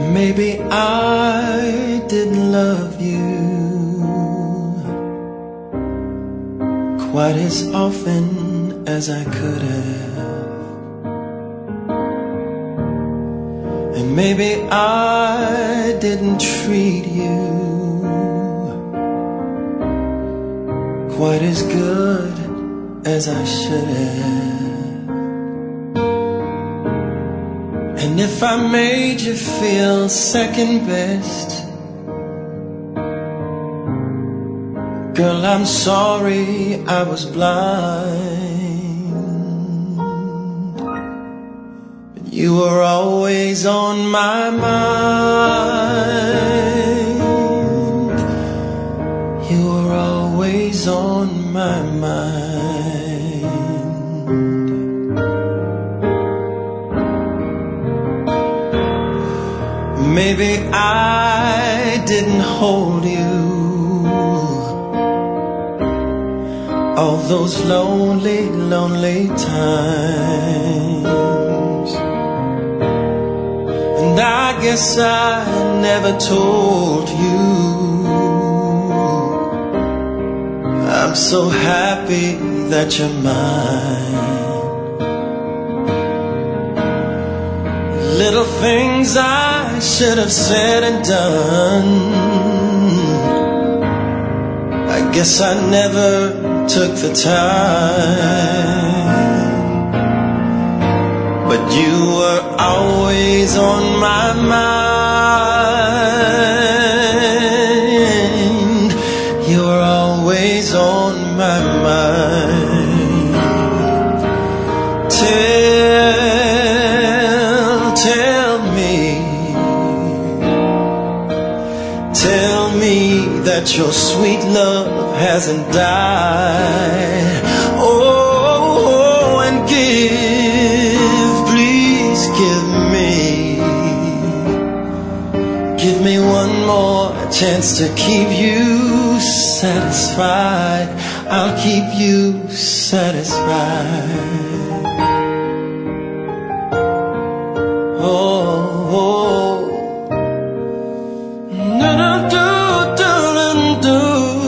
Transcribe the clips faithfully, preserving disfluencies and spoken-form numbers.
Maybe I didn't love you quite as often as I could have, and maybe I didn't treat you quite as good as I should have. And if I made you feel second best, girl, I'm sorry I was blind. But you were always on my mind. You were always on my mind. Maybe I didn't hold you all those lonely, lonely times, and I guess I never told you I'm so happy that you're mine. Little things I should have said and done, I guess I never took the time. But you were always on my mind. You were always on my mind. Tell, tell me, tell me that your sweet love hasn't died. Oh, and give, please give me, give me one more chance to keep you satisfied. I'll keep you satisfied. Oh, oh. No, no, do, do, do.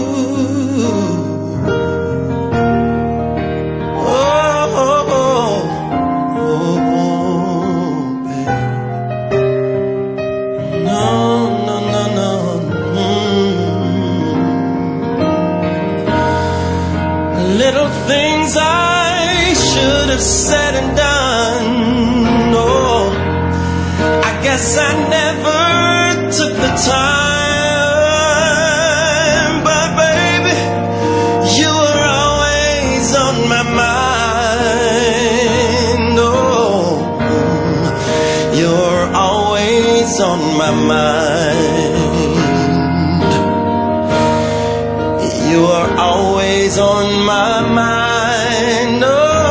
Oh, oh, oh, oh, baby. No, no, no, no. Mm. Little things I should have said and done. Oh, I guess I never took the time, but baby, you were always on my mind. Oh, you were always on my mind. You were always on my mind.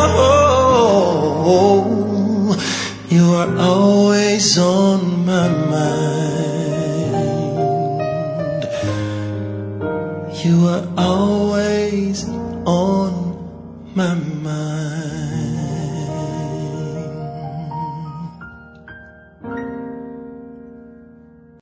Oh, you were always on my mind. You were always on my mind.